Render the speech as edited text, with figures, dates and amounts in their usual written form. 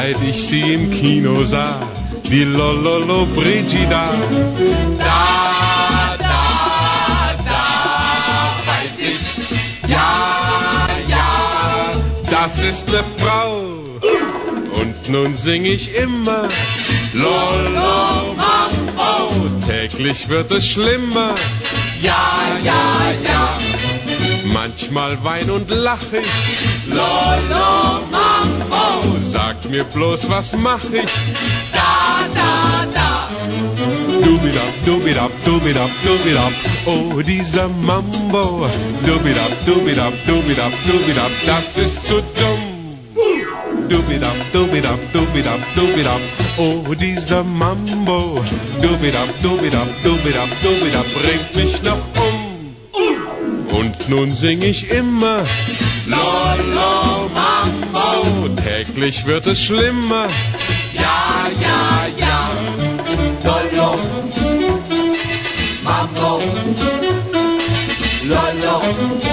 seit ich sie im Kino sah, die Lololo Brigida. Da, weiß ich, ja, das ist ne Frau. Und nun sing ich immer Lolo Mambo, täglich wird es schlimmer. Ja, manchmal wein und lach ich Lolo Mambo, sagt mir bloß, was mach ich? Da Dubidab, dubidab, dubidab, dubidab, oh dieser Mambo. Dubidab, dubidab, dubidab, dubidab, das ist zu dumm. Dubidab, dubidab, dubidab, dubidab, oh dieser Mambo. Dubidab, dubidab, dubidab, dubidab, bringt mich noch um. Und nun sing ich immer Lolo Mambo, täglich wird es schlimmer. Ja, Lolo Mambo, Lolo